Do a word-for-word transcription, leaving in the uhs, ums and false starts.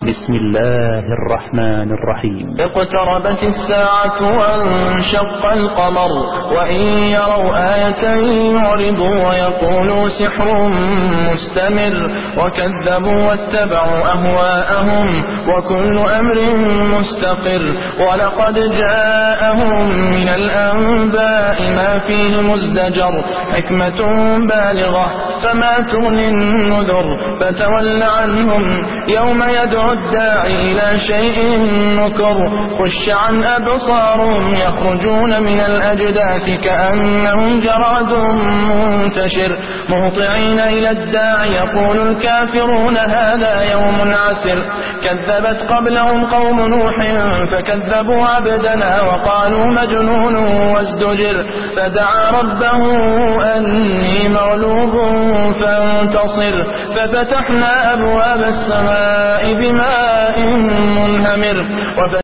بسم الله الرحمن الرحيم. اقتربت الساعة وانشق القمر وإن يروا آية يعرضوا ويقولوا سحر مستمر وكذبوا واتبعوا أهواءهم وكل أمر مستقر ولقد جاءهم من الأنباء ما فيه مزدجر حكمة بالغة فما تغني النذر فتول عنهم يوم يدعو الداعي إلى شيء نكر خش عن أبصارهم يخرجون من الأجداث كأنهم جراد منتشر مهطعين إلى الداعي يقول الكافرون هذا يوم عسر كذبت قبلهم قوم نوح فكذبوا عبدنا وقالوا مجنون وازدجر فدعا ربه أني مغلوب فانتصر ففتحنا أبواب السماء بماء منهمر